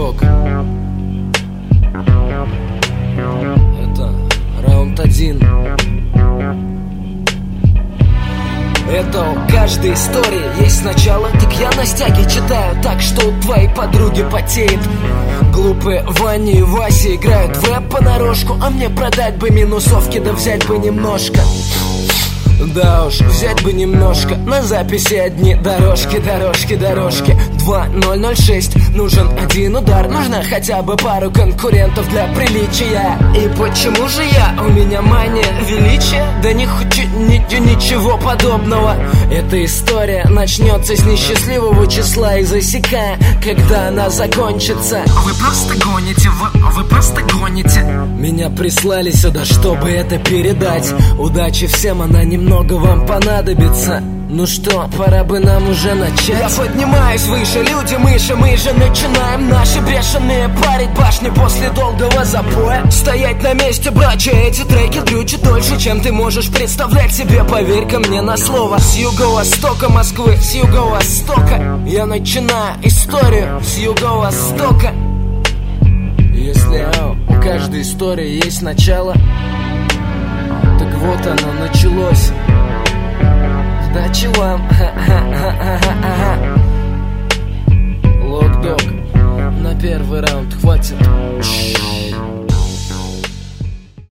Локдог. Это раунд 1. Это у каждой истории есть начало. Так я на стяге читаю так, что у твоей подруги потеет. Глупые Ваня и Вася играют в рэп понарошку, а мне продать бы минусовки, да взять бы немножко. Да уж, взять бы немножко. На записи одни дорожки, дорожки, дорожки. 2006, нужен один удар. Нужно хотя бы пару конкурентов для приличия. И почему же я? У меня мания величия? Да не хочу ничего подобного. Эта история начнется с несчастливого числа и засекая, когда она закончится. Вы просто гоните, вы просто гоните. Меня прислали сюда, чтобы это передать. Удачи всем, она немного вам понадобится. Ну что, пора бы нам уже начать. Я поднимаюсь выше, люди мыши, мы же начинаем наши бешеные парить башни после долгого запоя. Стоять на месте, братья, эти треки дрючат дольше, чем ты можешь представлять себе, поверь-ка мне на слово. С юго-востока Москвы, с юго-востока я начинаю историю с юго-востока. Если у каждой истории есть начало, так вот оно началось. Удачи вам. Локдог. На первый раунд хватит.